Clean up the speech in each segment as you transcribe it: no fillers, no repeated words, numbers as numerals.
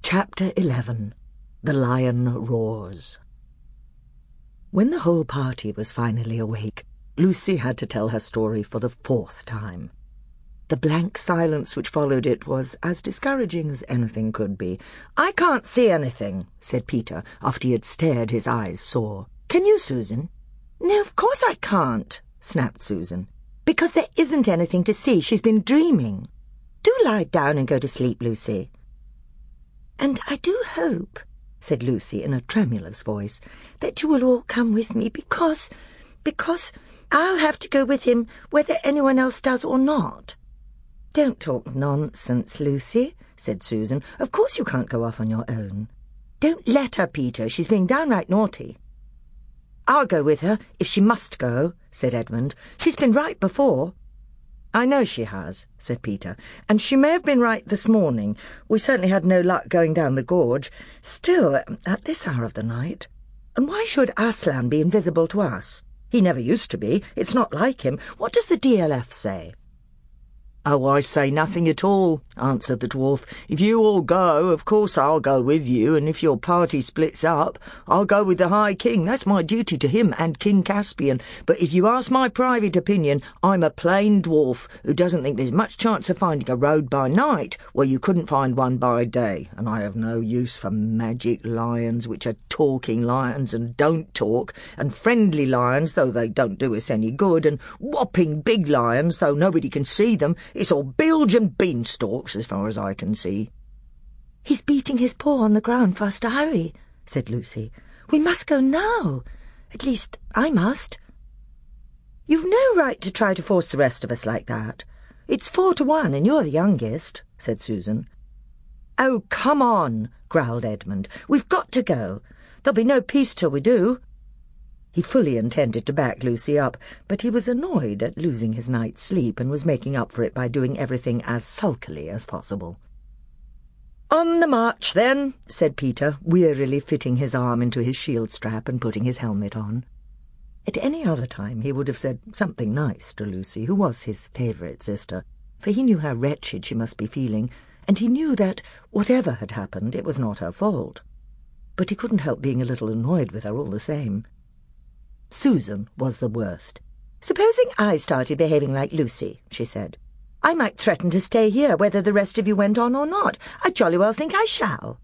Chapter 11. The Lion Roars. When the whole party was finally awake, Lucy had to tell her story for the 4th time. The blank silence which followed it was as discouraging as anything could be. "I can't see anything," said Peter, after he had stared his eyes sore. "Can you, Susan?" "No, of course I can't," snapped Susan. "Because there isn't anything to see. She's been dreaming. Do lie down and go to sleep, Lucy." "And I do hope," said Lucy in a tremulous voice, "that you will all come with me because I'll have to go with him whether anyone else does or not." "Don't talk nonsense, Lucy," said Susan. "Of course you can't go off on your own." "Don't let her, Peter. She's being downright naughty." "I'll go with her, if she must go," said Edmund. "She's been right before." "I know she has," said Peter, "and she may have been right this morning. We certainly had no luck going down the gorge. Still, at this hour of the night. And why should Aslan be invisible to us? He never used to be. It's not like him. What does the DLF say?" "Oh, I say nothing at all," answered the dwarf. "If you all go, of course I'll go with you, and if your party splits up, I'll go with the High King. That's my duty to him and King Caspian. But if you ask my private opinion, I'm a plain dwarf who doesn't think there's much chance of finding a road by night where you couldn't find one by day, and I have no use for magic lions, which are talking lions and don't talk, and friendly lions, though they don't do us any good, and whopping big lions, though nobody can see them. It's all bilge and beanstalks as far as I can see." "He's beating his paw on the ground for us to hurry," said Lucy. "We must go now. At least, I must." "You've no right to try to force the rest of us like that. It's 4-1, and you're the youngest," said Susan. "Oh, come on," growled Edmund. "We've got to go. There'll be no peace till we do." He fully intended to back Lucy up, but he was annoyed at losing his night's sleep and was making up for it by doing everything as sulkily as possible. "On the march, then," said Peter, wearily fitting his arm into his shield strap and putting his helmet on. At any other time he would have said something nice to Lucy, who was his favourite sister, for he knew how wretched she must be feeling, and he knew that, whatever had happened, it was not her fault. But he couldn't help being a little annoyed with her all the same. Susan was the worst. "Supposing I started behaving like Lucy," she said. "I might threaten to stay here, whether the rest of you went on or not. I jolly well think I shall."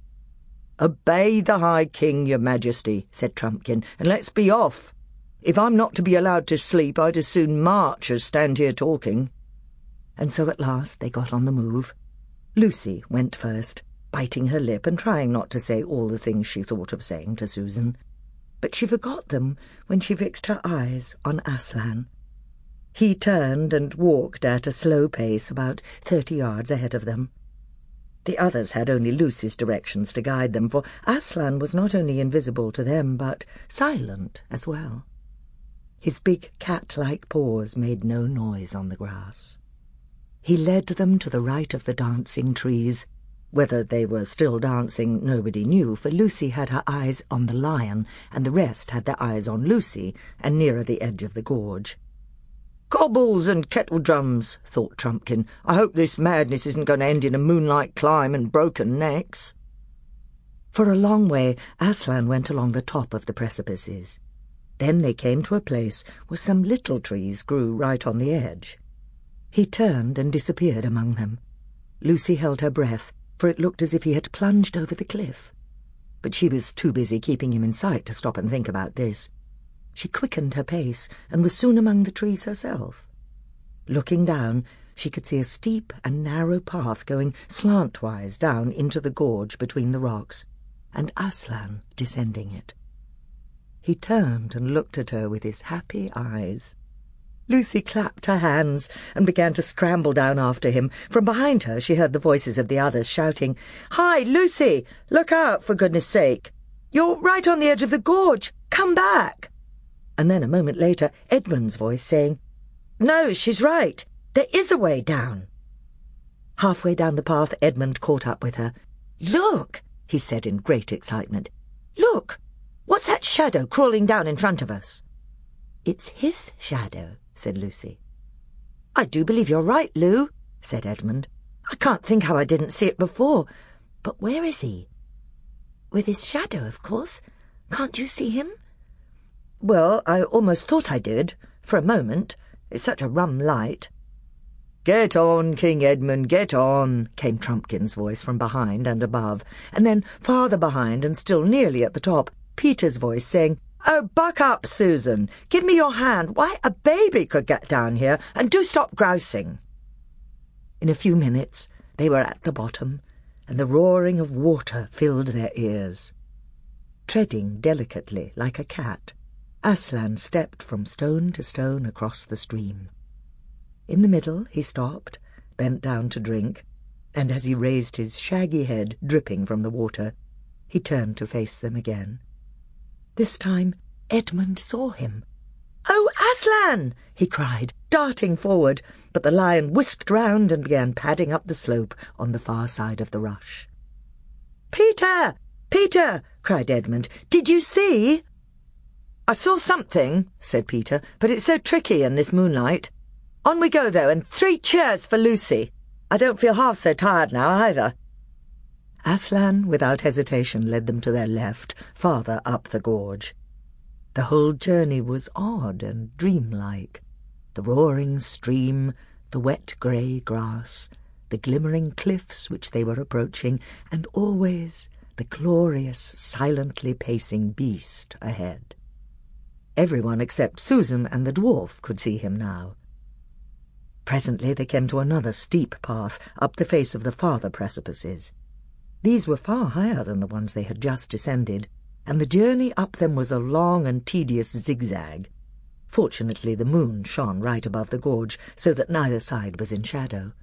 "Obey the High King, your Majesty," said Trumpkin, "and let's be off. If I'm not to be allowed to sleep, I'd as soon march as stand here talking." And so at last they got on the move. Lucy went first, biting her lip and trying not to say all the things she thought of saying to Susan. But she forgot them when she fixed her eyes on Aslan. He turned and walked at a slow pace about 30 yards ahead of them. The others had only Lucy's directions to guide them, for Aslan was not only invisible to them, but silent as well. His big cat-like paws made no noise on the grass. He led them to the right of the dancing trees. Whether they were still dancing nobody knew, for Lucy had her eyes on the lion, and the rest had their eyes on Lucy, and nearer the edge of the gorge. "Cobbles and kettledrums," thought Trumpkin. "I hope this madness isn't going to end in a moonlight climb and broken necks." For a long way Aslan went along the top of the precipices. Then they came to a place where some little trees grew right on the edge. He turned and disappeared among them. Lucy held her breath, for it looked as if he had plunged over the cliff. But she was too busy keeping him in sight to stop and think about this. She quickened her pace and was soon among the trees herself. Looking down, she could see a steep and narrow path going slantwise down into the gorge between the rocks, and Aslan descending it. He turned and looked at her with his happy eyes. Lucy clapped her hands and began to scramble down after him. From behind her she heard the voices of the others shouting, "Hi, Lucy! Look out, for goodness sake! You're right on the edge of the gorge! Come back!" And then a moment later Edmund's voice saying, "No, she's right. There is a way down." Halfway down the path Edmund caught up with her. "Look!" he said in great excitement. "Look! What's that shadow crawling down in front of us?" "It's his shadow," said Lucy. "I do believe you're right, Lou," said Edmund. "I can't think how I didn't see it before. But where is he? With his shadow, of course. Can't you see him? Well, I almost thought I did, for a moment. It's such a rum light. "Get on, King Edmund, get on," came Trumpkin's voice from behind and above, and then farther behind and still nearly at the top, Peter's voice saying, "Oh, buck up, Susan. Give me your hand. Why, a baby could get down here, and do stop grousing." In a few minutes they were at the bottom, and the roaring of water filled their ears. Treading delicately like a cat, Aslan stepped from stone to stone across the stream. In the middle he stopped, bent down to drink, and as he raised his shaggy head dripping from the water, he turned to face them again. This time Edmund saw him. "Oh, Aslan!" he cried, darting forward, but the lion whisked round and began padding up the slope on the far side of the rush. "Peter! Peter!" cried Edmund. "Did you see?" "I saw something," said Peter, "but it's so tricky in this moonlight. On we go, though, and 3 cheers for Lucy. I don't feel half so tired now, either." Aslan, without hesitation, led them to their left, farther up the gorge. The whole journey was odd and dreamlike. The roaring stream, the wet grey grass, the glimmering cliffs which they were approaching, and always the glorious, silently pacing beast ahead. Everyone except Susan and the dwarf could see him now. Presently they came to another steep path up the face of the farther precipices. These were far higher than the ones they had just descended, and the journey up them was a long and tedious zigzag. Fortunately the moon shone right above the gorge, so that neither side was in shadow.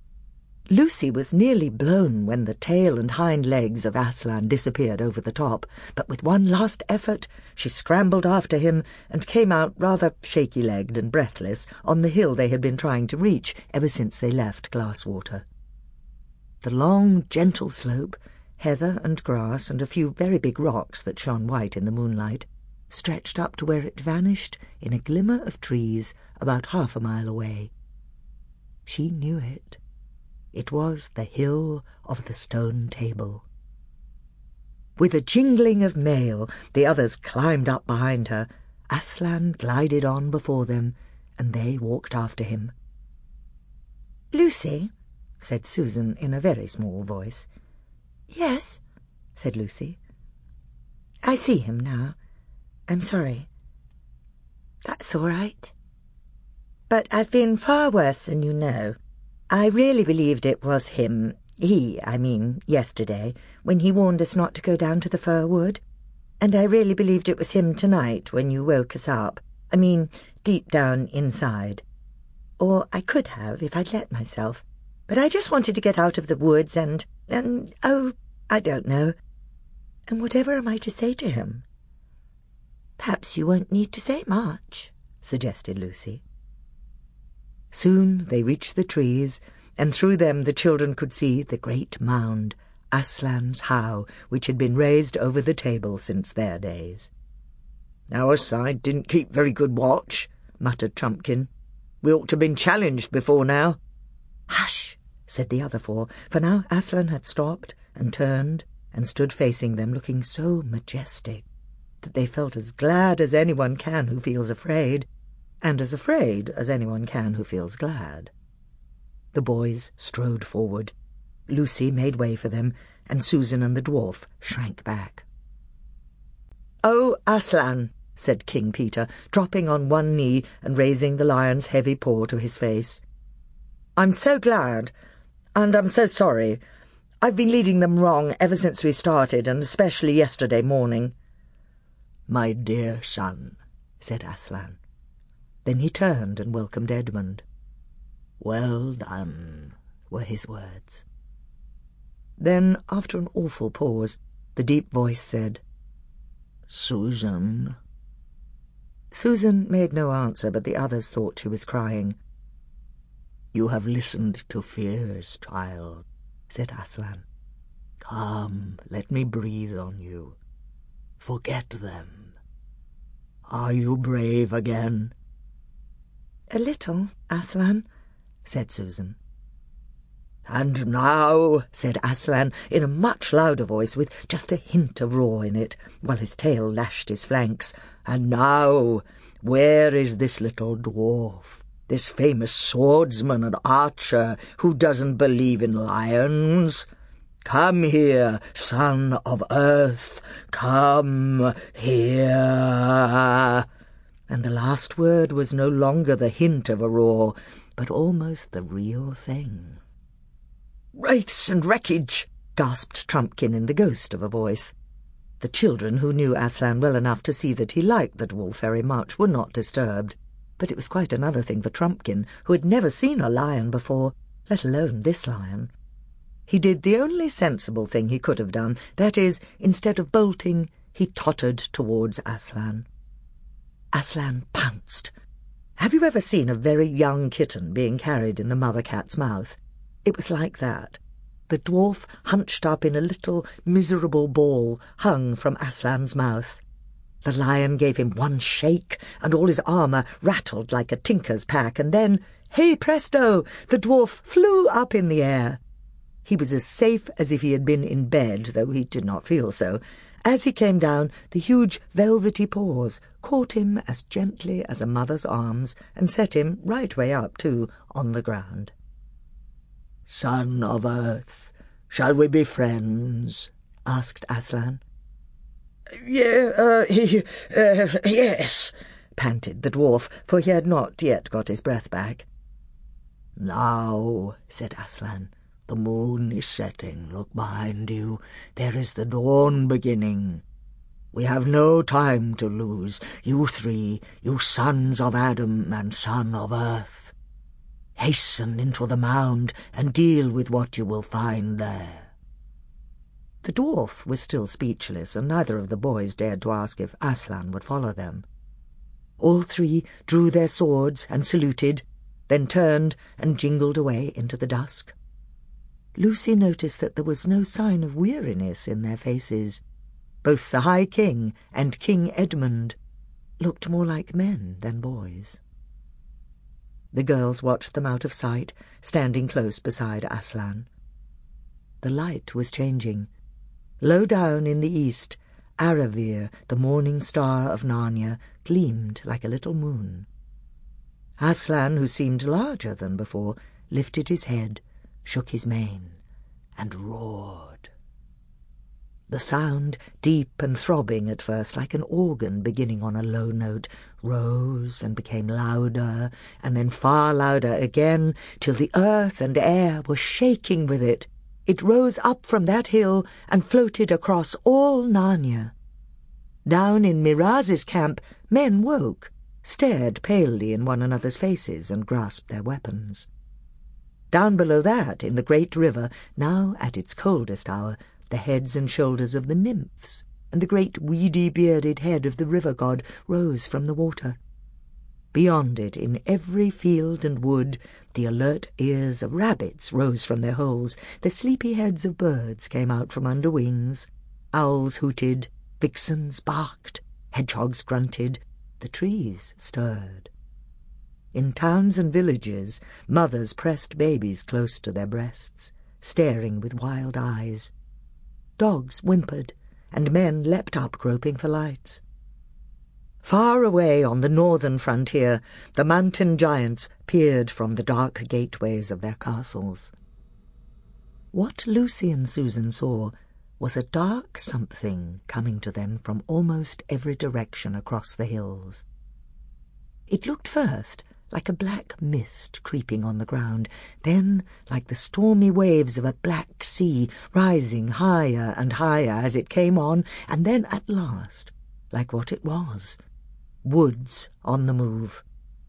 Lucy was nearly blown when the tail and hind legs of Aslan disappeared over the top, but with one last effort she scrambled after him and came out rather shaky-legged and breathless on the hill they had been trying to reach ever since they left Glasswater. The long, gentle slope, heather and grass and a few very big rocks that shone white in the moonlight, stretched up to where it vanished in a glimmer of trees about half a mile away. She knew it. It was the Hill of the Stone Table. With a jingling of mail, the others climbed up behind her. Aslan glided on before them, and they walked after him. "Lucy," said Susan in a very small voice. "Yes," said Lucy. "I see him now. I'm sorry." "That's all right. But I've been far worse than you know. I really believed it was him, yesterday, when he warned us not to go down to the fir wood. And I really believed it was him tonight when you woke us up. Deep down inside. Or I could have if I'd let myself. But I just wanted to get out of the woods and I don't know. And whatever am I to say to him?" "Perhaps you won't need to say much," suggested Lucy. Soon they reached the trees, and through them the children could see the great mound, Aslan's Howe, which had been raised over the table since their days. "Our side didn't keep very good watch," muttered Trumpkin. "We ought to have been challenged before now." "Hush," said the other 4, for now Aslan had stopped and turned and stood facing them, looking so majestic that they felt as glad as anyone can who feels afraid, and as afraid as anyone can who feels glad. The boys strode forward. Lucy made way for them, and Susan and the dwarf shrank back. "Oh, Aslan," said King Peter, dropping on one knee and raising the lion's heavy paw to his face. "I'm so glad, and I'm so sorry. I've been leading them wrong ever since we started, and especially yesterday morning." "My dear son," said Aslan. Then he turned and welcomed Edmund. "Well done," were his words. Then, after an awful pause, the deep voice said, "Susan." Susan made no answer, but the others thought she was crying. "You have listened to fears, child," said Aslan. "Come, let me breathe on you. Forget them. Are you brave again?" "A little, Aslan," said Susan. "And now," said Aslan in a much louder voice with just a hint of roar in it, while his tail lashed his flanks, "and now, where is this little dwarf, this famous swordsman and archer who doesn't believe in lions? Come here, son of Earth, come here." And the last word was no longer the hint of a roar, but almost the real thing. "Wraiths and wreckage!" gasped Trumpkin in the ghost of a voice. The children, who knew Aslan well enough to see that he liked the dwarf very much, were not disturbed. But it was quite another thing for Trumpkin, who had never seen a lion before, let alone this lion. He did the only sensible thing he could have done, that is, instead of bolting, he tottered towards Aslan. Aslan pounced. Have you ever seen a very young kitten being carried in the mother cat's mouth? It was like that. The dwarf, hunched up in a little miserable ball, hung from Aslan's mouth. The lion gave him one shake, and all his armour rattled like a tinker's pack, and then, hey presto, the dwarf flew up in the air. He was as safe as if he had been in bed, though he did not feel so. As he came down, the huge velvety paws caught him as gently as a mother's arms, and set him right way up, too, on the ground. "Son of Earth, shall we be friends?" asked Aslan. Yes," panted the dwarf, for he had not yet got his breath back. "Now," said Aslan, "the moon is setting. Look behind you. There is the dawn beginning. We have no time to lose, you three, you sons of Adam and son of Earth. Hasten into the mound and deal with what you will find there." The dwarf was still speechless, and neither of the boys dared to ask if Aslan would follow them. All three drew their swords and saluted, then turned and jingled away into the dusk. Lucy noticed that there was no sign of weariness in their faces. Both the High King and King Edmund looked more like men than boys. The girls watched them out of sight, standing close beside Aslan. The light was changing. Low down in the east, Aravir, the morning star of Narnia, gleamed like a little moon. Aslan, who seemed larger than before, lifted his head, shook his mane, and roared. The sound, deep and throbbing at first, like an organ beginning on a low note, rose and became louder, and then far louder again, till the earth and air were shaking with it. It rose up from that hill and floated across all Narnia. Down in Miraz's camp, men woke, stared palely in one another's faces, and grasped their weapons. Down below that, in the great river, now at its coldest hour, the heads and shoulders of the nymphs, and the great weedy-bearded head of the river god rose from the water. Beyond it, in every field and wood, the alert ears of rabbits rose from their holes, the sleepy heads of birds came out from under wings, owls hooted, vixens barked, hedgehogs grunted, the trees stirred. In towns and villages, mothers pressed babies close to their breasts, staring with wild eyes. Dogs whimpered, and men leapt up, groping for lights. Far away on the northern frontier, the mountain giants peered from the dark gateways of their castles. What Lucy and Susan saw was a dark something coming to them from almost every direction across the hills. It looked first like a black mist creeping on the ground, then like the stormy waves of a black sea rising higher and higher as it came on, and then at last like what it was, woods on the move.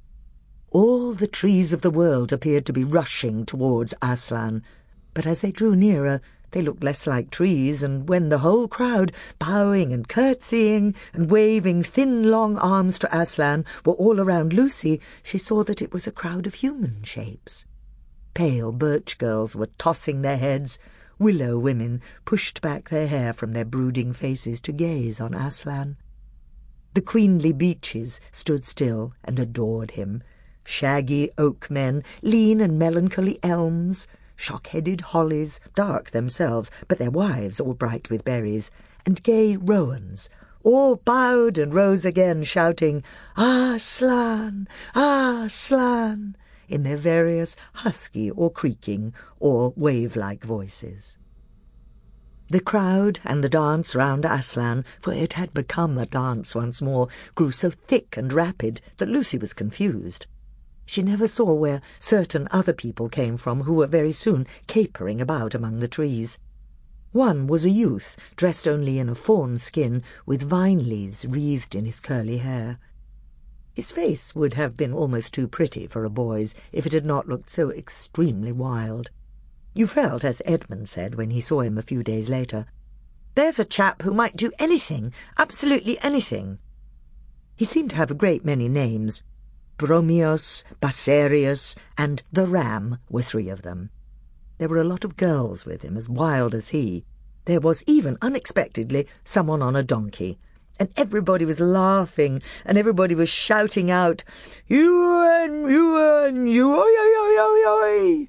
All the trees of the world appeared to be rushing towards Aslan, but as they drew nearer, they looked less like trees, and when the whole crowd, bowing and curtsying and waving thin long arms to Aslan, were all around Lucy, she saw that it was a crowd of human shapes. Pale birch girls were tossing their heads, willow women pushed back their hair from their brooding faces to gaze on Aslan. The queenly beeches stood still and adored him. Shaggy oak men, lean and melancholy elms, shock-headed hollies, dark themselves, but their wives all bright with berries, and gay rowans, all bowed and rose again, shouting, "Aslan! Aslan!" in their various husky or creaking or wave-like voices. The crowd and the dance round Aslan, for it had become a dance once more, grew so thick and rapid that Lucy was confused. She never saw where certain other people came from who were very soon capering about among the trees. One was a youth, dressed only in a fawn skin, with vine leaves wreathed in his curly hair. His face would have been almost too pretty for a boy's if it had not looked so extremely wild. You felt, as Edmund said when he saw him a few days later, "There's a chap who might do anything, absolutely anything." He seemed to have a great many names. Bromios, Basarius, and the Ram were three of them. There were a lot of girls with him, as wild as he. There was even, unexpectedly, someone on a donkey, and everybody was laughing, and everybody was shouting out, "Ewan, Ewan, you, oi, oi, oi, oi, oi!"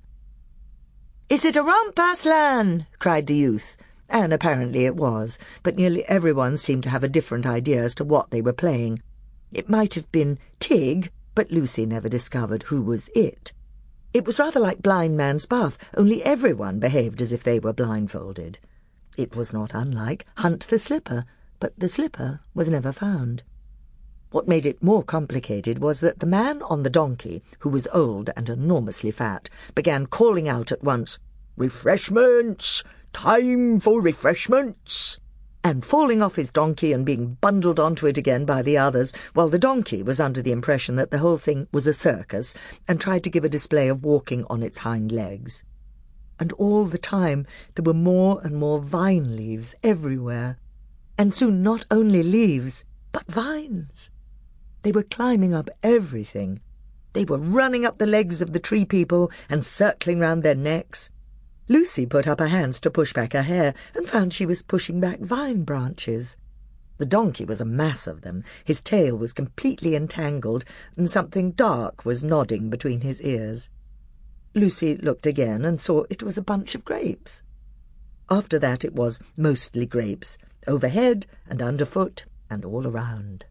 "Is it a romp, Aslan?" cried the youth, and apparently it was, but nearly everyone seemed to have a different idea as to what they were playing. It might have been Tig, but Lucy never discovered who was it. It was rather like Blind Man's Buff, only everyone behaved as if they were blindfolded. It was not unlike Hunt the Slipper, but the slipper was never found. What made it more complicated was that the man on the donkey, who was old and enormously fat, began calling out at once, "Refreshments! Time for refreshments!" and falling off his donkey and being bundled onto it again by the others, while the donkey was under the impression that the whole thing was a circus and tried to give a display of walking on its hind legs. And all the time there were more and more vine leaves everywhere, and soon not only leaves, but vines. They were climbing up everything. They were running up the legs of the tree people and circling round their necks. Lucy put up her hands to push back her hair and found she was pushing back vine branches. The donkey was a mass of them. His tail was completely entangled, and something dark was nodding between his ears. Lucy looked again and saw it was a bunch of grapes. After that it was mostly grapes, overhead and underfoot and all around.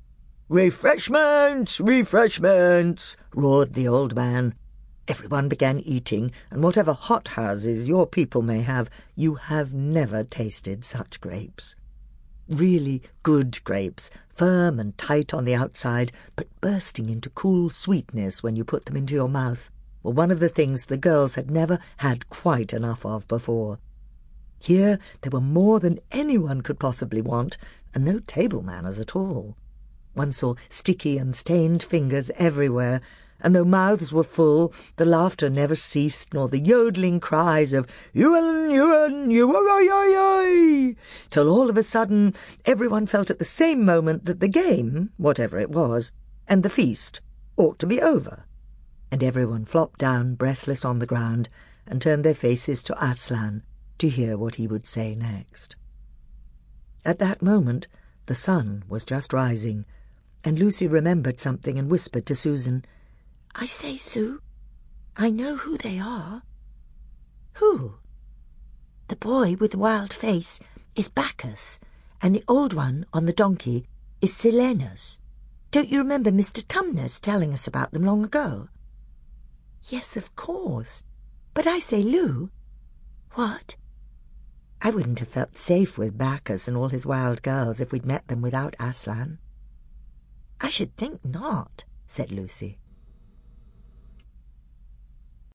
"Refreshments! Refreshments!" roared the old man. Everyone began eating, and whatever hothouses your people may have, you have never tasted such grapes. Really good grapes, firm and tight on the outside, but bursting into cool sweetness when you put them into your mouth, were one of the things the girls had never had quite enough of before. Here there were more than anyone could possibly want, and no table manners at all. One saw sticky and stained fingers everywhere, and though mouths were full, the laughter never ceased, nor the yodeling cries of "Ewan, Ewan, you-oi-oi-oi!" till all of a sudden everyone felt at the same moment that the game, whatever it was, and the feast ought to be over, and everyone flopped down breathless on the ground and turned their faces to Aslan to hear what he would say next. At that moment the sun was just rising, and Lucy remembered something and whispered to Susan, "I say, Sue, I know who they are." "Who?" "The boy with the wild face is Bacchus, and the old one on the donkey is Silenus. Don't you remember Mr. Tumnus telling us about them long ago?" "Yes, of course. But I say, Lou." "What?" "I wouldn't have felt safe with Bacchus and all his wild girls if we'd met them without Aslan." "I should think not," said Lucy.